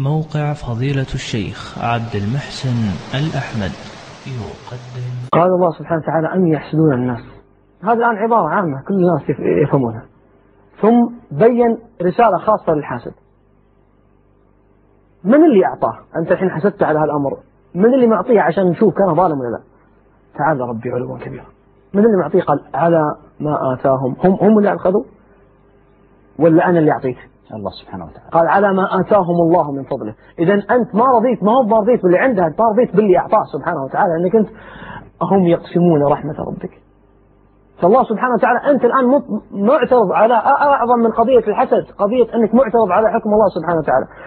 موقع فضيلة الشيخ عبد المحسن الأحمد يقدم. قال الله سبحانه وتعالى أن يحسدون الناس. هذا الآن عبارة عامة كل الناس يفهمونها. ثم بين رسالة خاصة للحاسد. من اللي أعطاه؟ أنت الحين حسدت على هالأمر، من اللي معطيه عشان نشوف كان ظالم ولا لا؟ تعالى ربي علوا كبيرا. من اللي معطيه؟ قال على ما آتاهم. هم اللي أخذوا ولا أنا اللي أعطيك؟ الله سبحانه وتعالى. قال على ما آتاهم الله من فضله. إذا أنت ما رضيت، ما هو رضيت باللي عنده، أنت رضيت باللي أعطاه سبحانه وتعالى، أنك أنت هم يقسمون رحمة ربك. فالله سبحانه وتعالى أنت الآن معترض على أعظم من قضية الحسد، قضية أنك معترض على حكم الله سبحانه وتعالى.